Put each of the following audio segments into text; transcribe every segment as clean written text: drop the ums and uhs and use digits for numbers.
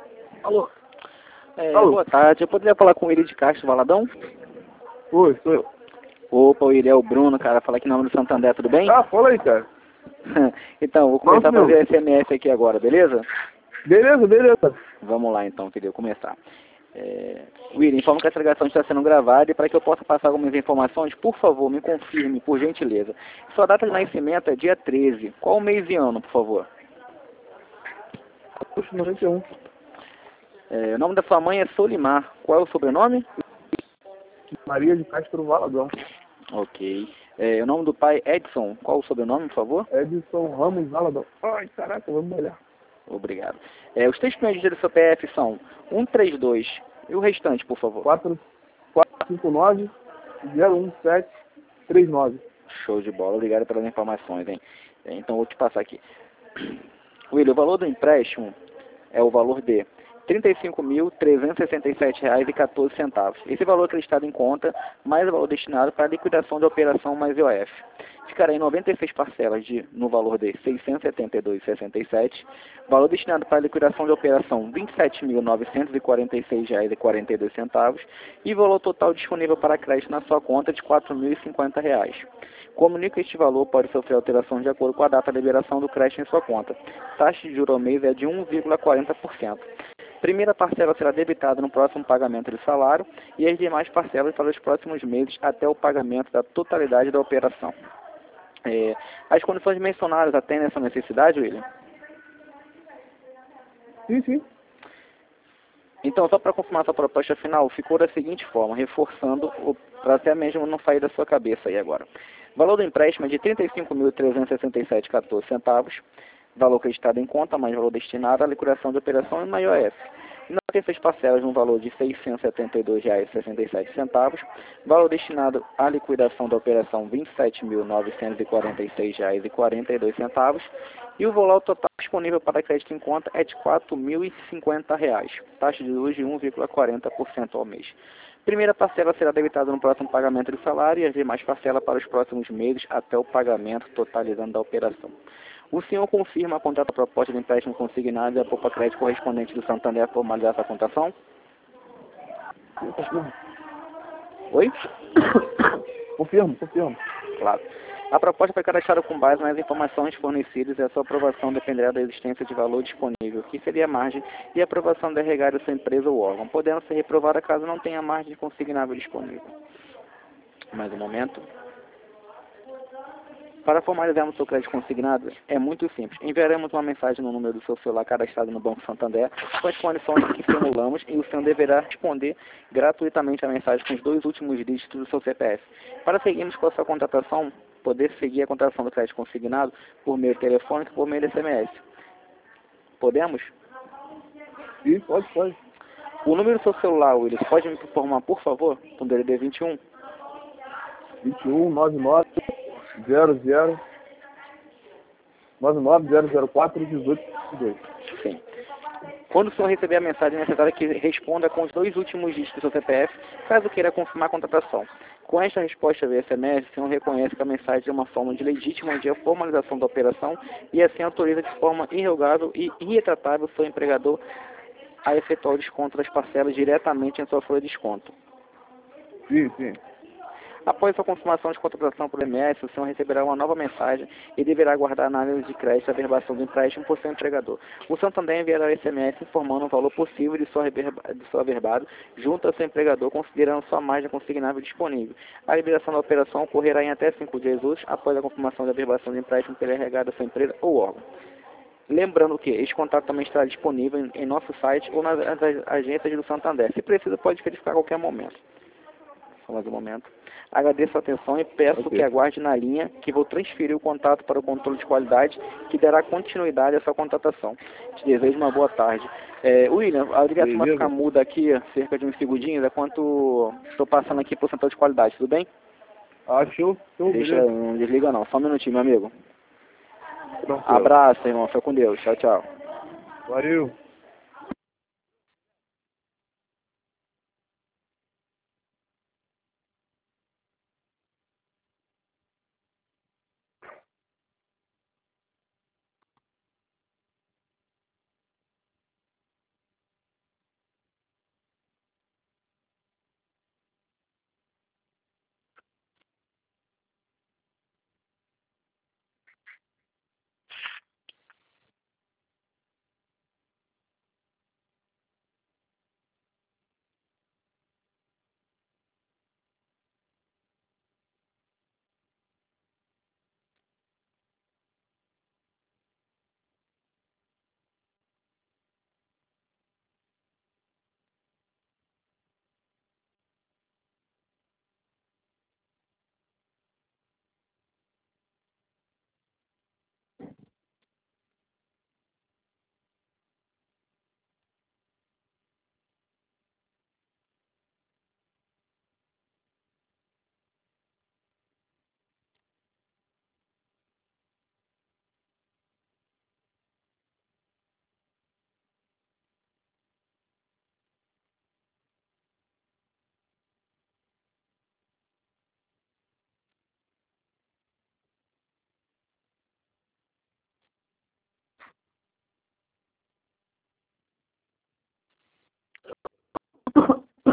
Alô? Alô? Boa tarde. Eu poderia falar com o Willi de Castro Valadão? Oi, sou eu. Opa, o Willi é o Bruno, cara. Fala aqui em nome do Santander, tudo bem? Ah, fala aí, cara. Então, vou começar a Nossa, fazer SMS aqui agora, beleza? Beleza, beleza. Vamos lá então, queria começar. Willi, informa que essa ligação está sendo gravada e para que eu possa passar algumas informações, por favor, me confirme, por gentileza. Sua data de nascimento é dia 13. Qual mês e ano, por favor? Puxa, 91. O nome da sua mãe é Solimar. Qual é o sobrenome? Maria de Castro Valadão. Ok. O nome do pai é Edson. Qual o sobrenome, por favor? Edson Ramos Valadão. Ai, caraca, vamos olhar. Obrigado. Os três primeiros dígitos do seu PF são 132. E o restante, por favor? 459 017 39. Show de bola. Obrigado pelas informações, hein? Então, vou te passar aqui. William, o valor do empréstimo é o valor de R$ 35.367,14. Esse valor acreditado em conta, mais o valor destinado para a liquidação da operação mais IOF. Ficará em 96 parcelas no valor de R$ 672,67. Valor destinado para a liquidação da operação R$ 27.946,42. E valor total disponível para crédito na sua conta de R$ 4.050. Comunique este valor pode sofrer alteração de acordo com a data de liberação do crédito em sua conta. Taxa de juros ao mês é de 1,40%. Primeira parcela será debitada no próximo pagamento de salário e as demais parcelas para os próximos meses até o pagamento da totalidade da operação. As condições mencionadas atendem essa necessidade, William? Sim. Então, só para confirmar sua proposta final, ficou da seguinte forma, reforçando, para até mesmo não sair da sua cabeça aí agora. O valor do empréstimo é de R$ 35.367,14. Valor acreditado em conta, mais valor destinado à liquidação de operação e maior F. E não tem fez parcelas no valor de R$ 672,67. Valor destinado à liquidação da operação R$ 27.946,42. E o valor total disponível para crédito em conta é de R$ 4.050. Taxa de juros de 1,40% ao mês. Primeira parcela será debitada no próximo pagamento de salário e as demais parcelas para os próximos meses até o pagamento totalizando da operação. O senhor confirma a contrata proposta de empréstimo consignado e a poupa crédito correspondente do Santander a formalizar essa contação? Confirmo. Oi? Confirmo. Claro. A proposta foi cadastrada com base nas informações fornecidas e a sua aprovação dependerá da existência de valor disponível, que seria a margem, e a aprovação da RH da sua empresa ou órgão, podendo ser reprovada caso não tenha margem consignável disponível. Mais um momento. Para formalizarmos o seu crédito consignado, é muito simples. Enviaremos uma mensagem no número do seu celular cadastrado no Banco Santander com as condições que simulamos e o senhor deverá responder gratuitamente a mensagem com os 2 últimos dígitos do seu CPF. Para seguirmos com a sua contratação, poder seguir a contratação do crédito consignado por meio telefônico e por meio de SMS. Podemos? Sim, pode. O número do seu celular, Willis, pode me informar, por favor, com o DDD 21? 21 99 00 004 1822. Sim. Quando o senhor receber a mensagem, é necessário que responda com os 2 últimos dígitos do seu CPF, caso queira confirmar a contratação. Com esta resposta via SMS, o senhor reconhece que a mensagem é uma forma de legítima de formalização da operação e assim autoriza de forma irrevogável e irretratável o seu empregador a efetuar o desconto das parcelas diretamente em sua folha de desconto. Sim. Após a confirmação de contratação por SMS, o senhor receberá uma nova mensagem e deverá aguardar a análise de crédito e a averbação do empréstimo por seu empregador. O Santander enviará SMS informando o valor possível de seu averbado junto ao seu empregador, considerando sua margem consignável disponível. A liberação da operação ocorrerá em até 5 dias úteis após a confirmação da averbação do empréstimo pela RH da sua empresa ou órgão. Lembrando que este contato também estará disponível em nosso site ou nas agências do Santander. Se precisa, pode verificar a qualquer momento. Só mais um momento. Agradeço a atenção e peço que aguarde na linha que vou transferir o contato para o controle de qualidade que dará continuidade a essa contratação. Te desejo uma boa tarde. William, a ligação vai ficar muda aqui cerca de uns segundinhos, enquanto estou passando aqui para o central de qualidade, tudo bem? Show. Não desliga não, só um minutinho, meu amigo. Tranquilo. Abraço, irmão, fica com Deus, tchau. Valeu.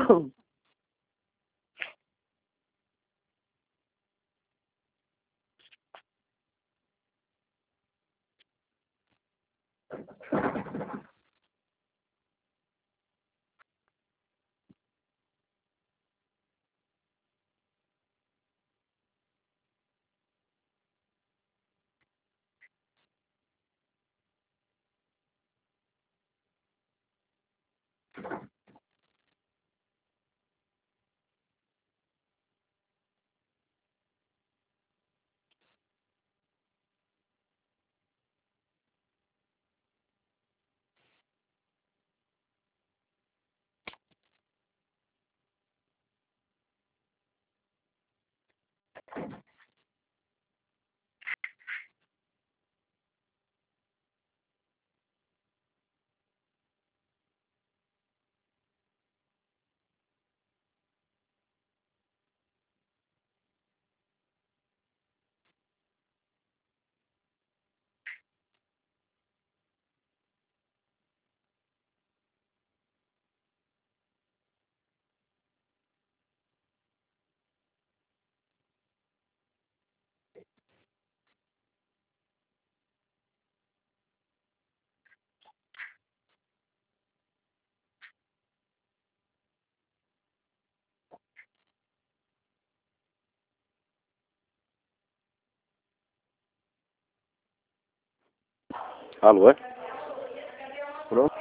Alô? Pronto.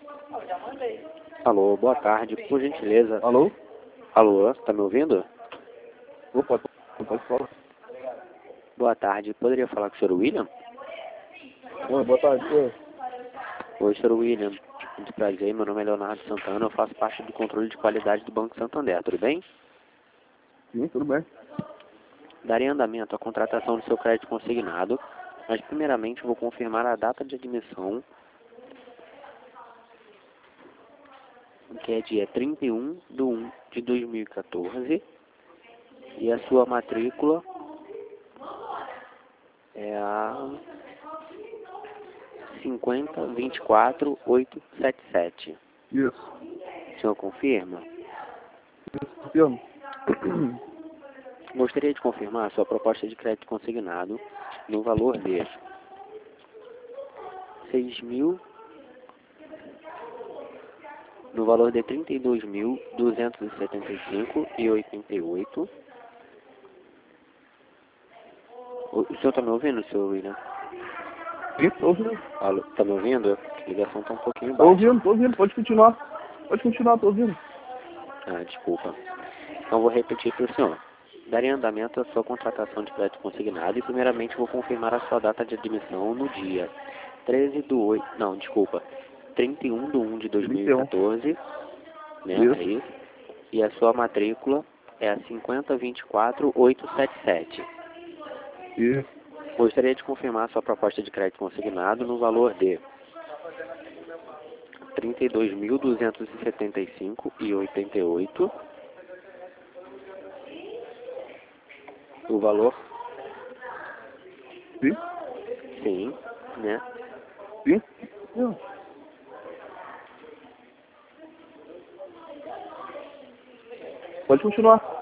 Alô, boa tarde, por gentileza. Alô? Alô, tá me ouvindo? Opa, pode falar. Boa tarde, poderia falar com o Sr. William? Oi, boa tarde, senhor. Oi, Sr. William. Muito prazer, meu nome é Leonardo Santana, eu faço parte do controle de qualidade do Banco Santander, tudo bem? Sim, tudo bem. Darei andamento à contratação do seu crédito consignado, mas primeiramente vou confirmar a data de admissão, que é dia 31/1/2014, e a sua matrícula é a 5024877. Isso. O senhor confirma? Confirmo. Gostaria de confirmar a sua proposta de crédito consignado no valor de 6.000, no valor de 32.275,88. O senhor está me ouvindo, senhor William? Sim, tô ouvindo. Alô, tá me ouvindo? A ligação está um pouquinho Tô baixa. ouvindo, pode continuar. Pode continuar, tô ouvindo. Ah, desculpa. Então vou repetir para o senhor. Darei andamento à sua contratação de crédito consignado e primeiramente vou confirmar a sua data de admissão no dia 31. 31/1/2014, né? Isso. É isso. E a sua matrícula é a 5024877. Isso. Gostaria de confirmar a sua proposta de crédito consignado no valor de 32.275,88. O valor? Sim. Sim, né? Sim. Sim. Pode continuar.